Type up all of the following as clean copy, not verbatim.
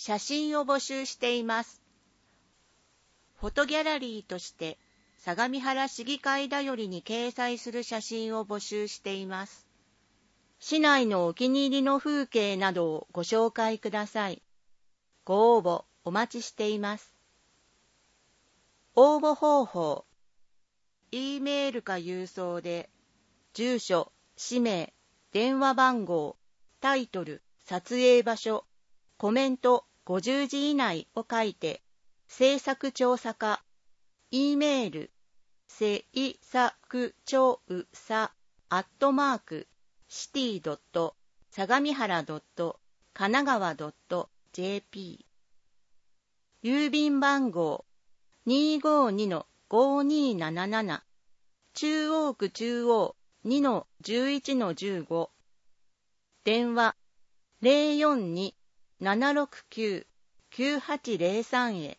写真を募集しています。フォトギャラリーとして相模原市議会だよりに掲載する写真を募集しています。市内のお気に入りの風景などをご紹介ください。ご応募お待ちしています。応募方法。E メールか郵送で、住所、氏名、電話番号、タイトル、撮影場所、コメント50字以内を書いて、制作調査課、E メール、せいさく調査@city. 相模原神奈川.jp 郵便番号 252-5277 中央区中央 2-11-15 電話 042-769-9803 へ。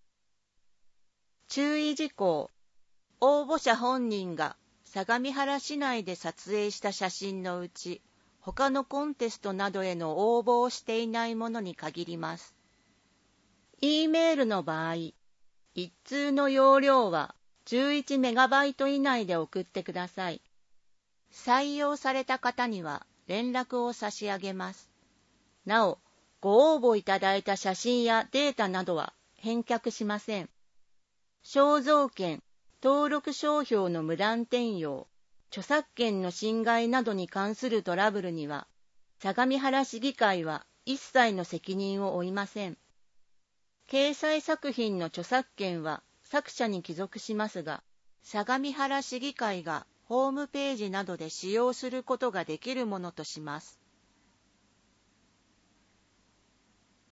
注意事項。応募者本人が相模原市内で撮影した写真のうち、他のコンテストなどへの応募をしていないものに限ります。E メールの場合、一通の容量は11メガバイト以内で送ってください。採用された方には連絡を差し上げます。なお、ご応募いただいた写真やデータなどは返却しません。肖像権、登録商標の無断転用、著作権の侵害などに関するトラブルには、相模原市議会は一切の責任を負いません。掲載作品の著作権は作者に帰属しますが、相模原市議会がホームページなどで使用することができるものとします。